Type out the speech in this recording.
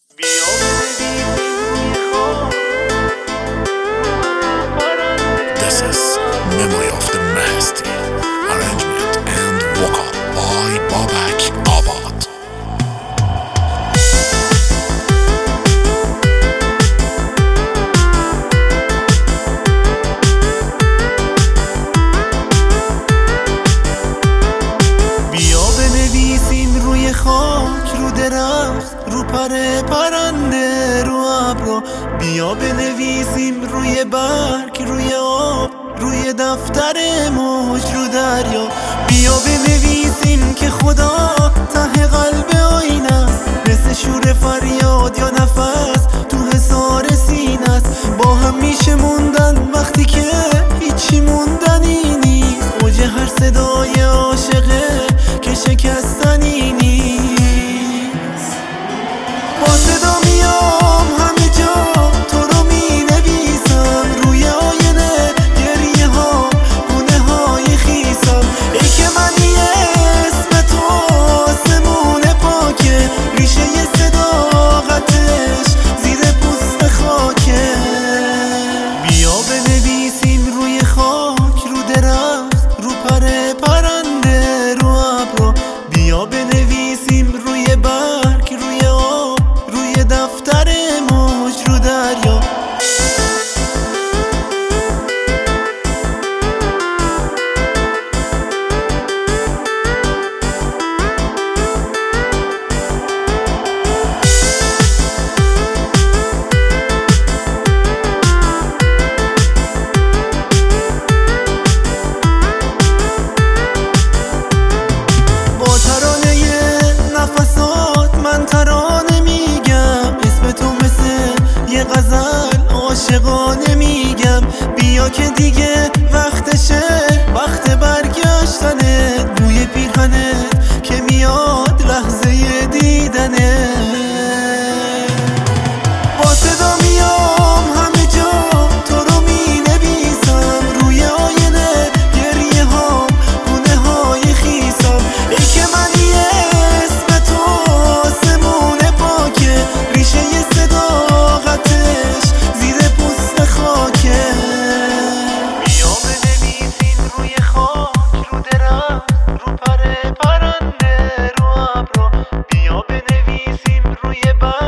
This is Memory of the Mahsti. Arrangement and vocal by Babak Abad. بیا بنویسیم روی خاک، رو درخت، رو پرنده، رو ابرو. بیا بنویسیم روی برگ، روی آب، روی دفتر موج، رو دریا. بیا بنویسیم که خدا ته قلب آینه است، مثل شور فریاد یا نفس تو حصار سینه است. با هم میشه موندن وقتی که هیچی موندنی نیست. اوج هر صدای عاشقه که شکستنی نیست. با صدا میام همه جا، تو رو می نویسم روی آینه گریه ها، گونه های خیسم. ای که منی اسم تو آسمون پاکه، ریشه صداقتش زیر پوست خاکه. بیا بنویسیم روی خاک، رو درخت، رو پرنده، رو ابرو. بیا بنویسیم روی برگ، روی آب، روی دفتر موج، رو دریا. غزل عاشقانه میگم. بیا که دیگه وقتشه، وقت برگشتنه. بوی پیرهنت که میاد لحظه دیدنه. با صدا میام همه جا، تو رو می نویسم روی آینه گریه ها، گونه های خیسم. ای که منی اسم تو آسمون پاکه، ریشه صداقتش زیر پوست خاکه. بیا بنویسیم روی خاک، رو درخت، رو پرنده، رو ابرو. بیا بنویسیم روی